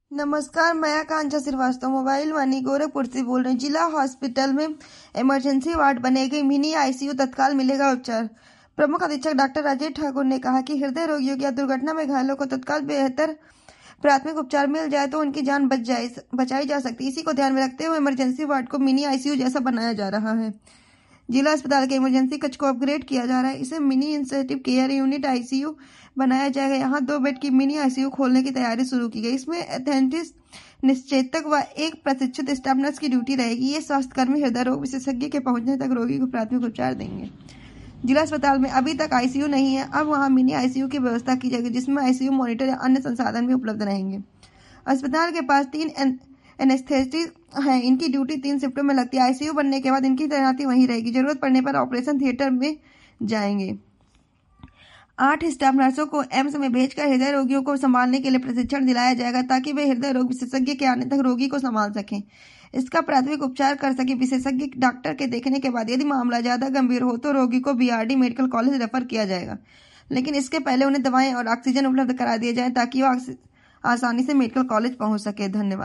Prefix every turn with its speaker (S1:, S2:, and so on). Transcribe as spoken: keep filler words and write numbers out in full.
S1: नमस्कार, मैं आकांक्षा श्रीवास्तव मोबाइल वानी गोरखपुर से बोल रही हूँ। जिला हॉस्पिटल में इमरजेंसी वार्ड बनेगी, मिनी आईसीयू, तत्काल मिलेगा उपचार। प्रमुख अधीक्षक डॉक्टर राजेश ठाकुर ने कहा कि हृदय रोगियों या दुर्घटना में घायलों को तत्काल बेहतर प्राथमिक उपचार मिल जाए तो उनकी जान बच जाए बचाई जा सकती। इसी को ध्यान में रखते हुए इमरजेंसी वार्ड को मिनी आईसीयू जैसा बनाया जा रहा है। जिला अस्पताल के इमरजेंसी कक्ष को अपग्रेड किया जा रहा है। इसे mini intensive care unit ICU बनाया जाएगा। यहाँ दो बेड की मिनी आईसीयू खोलने की तैयारी शुरू की गई। इसमें तैंतीस निश्चेतक व एक प्रशिक्षित स्टाफ नर्स की ड्यूटी रहेगी। ये स्वास्थ्यकर्मी हृदय रोग विशेषज्ञ के पहुंचने तक रोगी को प्राथमिक उपचार देंगे। जिला अस्पताल में अभी तक आईसीयू नहीं है, अब वहां मिनी आईसीयू की व्यवस्था की जाएगी, जिसमें आईसीयू मॉनिटर या अन्य संसाधन भी उपलब्ध रहेंगे। अस्पताल के पास तीन एनेस्थेसिस्ट हैं। इनकी ड्यूटी तीन शिफ्टों में लगती है। आईसीयू बनने के बाद इनकी तैनाती वहीं रहेगी। जरूरत पड़ने पर ऑपरेशन थिएटर में जाएंगे। आठ स्टाफ नर्सों को एम्स में भेजकर हृदय रोगियों को संभालने के लिए प्रशिक्षण दिलाया जाएगा, ताकि वे हृदय रोग विशेषज्ञ के आने तक रोगी को संभाल सकें। इसका प्राथमिक उपचार कर सके। विशेषज्ञ डॉक्टर के देखने के बाद यदि मामला ज्यादा गंभीर हो तो रोगी को बीआरडी मेडिकल कॉलेज रेफर किया जाएगा, लेकिन इसके पहले उन्हें दवाएं और ऑक्सीजन उपलब्ध करा दिए जाए ताकि वो आसानी से मेडिकल कॉलेज पहुंच सके। धन्यवाद।